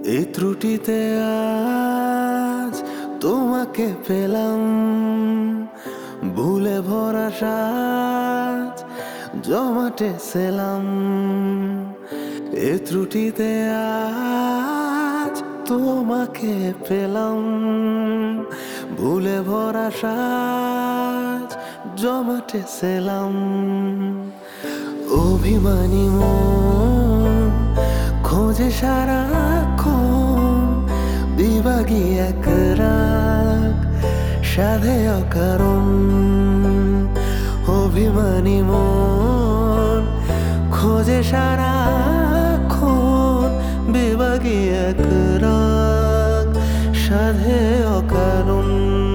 এই ত্রুটিতে আজ তোমাকে পেলাম, ভুলে ভরা সাজ জমাটে ছিলাম। এই ত্রুটিতে আজ তোমাকে পেলাম, ভুলে ভরা সাজ জমাটে ছিলাম। অভিমানী মন খোঁজে সারাক্ষণ বিভাগী এক রাগ সাধে অকারণ। অভিমানী মন খোঁজে সারাক্ষণ বিভাগী এক রাগ সাধে অকারণ।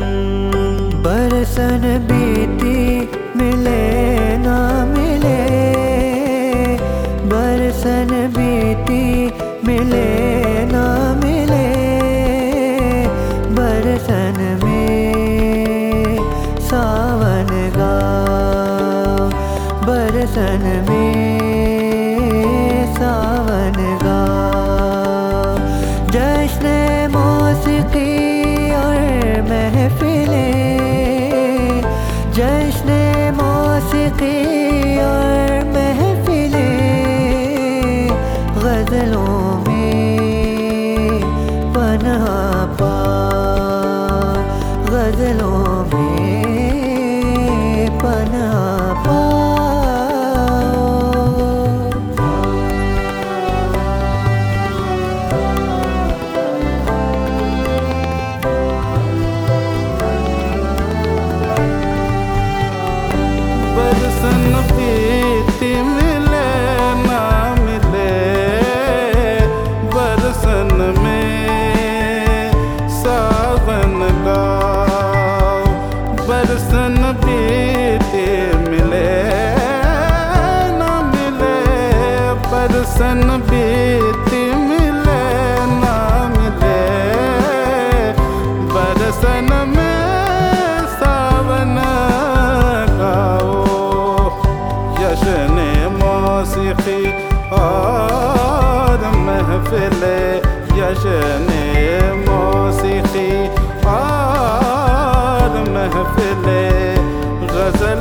बरसन बीती मिले ना मिले, बरसन बीती मिले ना मिले, बरसन में सावन गाओ, बरसन में सावन गाओ। जश्न मौसीकी और महफिलें, जश्न मौसीकी और महफिलें, गज़लों में पनाह पाओ, गज़लों में पनाह पाओ। बरसन बीती मिले ना मिले, बरसन में सावन गाओ। बरसन बीती मिले ना मिले, बरसन बीती मिले ना मिले, बरसन में सावन गाओ। जश्न मौसीकी और महफिले, जश्न मौसीकी और महफिले, गज़ल